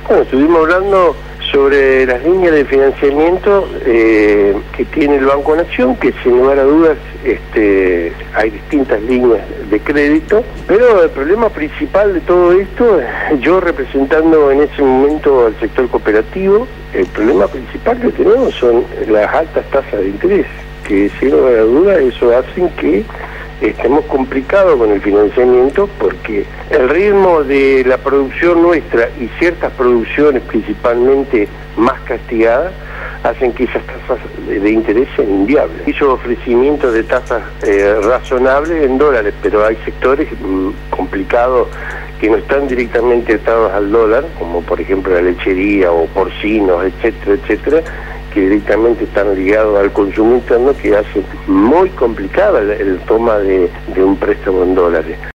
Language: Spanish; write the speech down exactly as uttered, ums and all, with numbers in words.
Bueno, estuvimos hablando sobre las líneas de financiamiento eh, que tiene el Banco Nación, que sin lugar a dudas este, hay distintas líneas de crédito, pero el problema principal de todo esto, yo representando en ese momento al sector cooperativo, el problema principal que tenemos son las altas tasas de interés, que sin lugar a dudas eso hacen que estemos complicados con el financiamiento, porque el ritmo de la producción nuestra y ciertas producciones principalmente más castigadas hacen que esas tasas de interés sean inviables. Hizo ofrecimientos de tasas eh, razonables en dólares, pero hay sectores mm, complicados que no están directamente atados al dólar, como por ejemplo la lechería o porcinos, etcétera, etcétera, que directamente están ligados al consumo interno, que hace muy complicada el, el toma de, de un préstamo en dólares.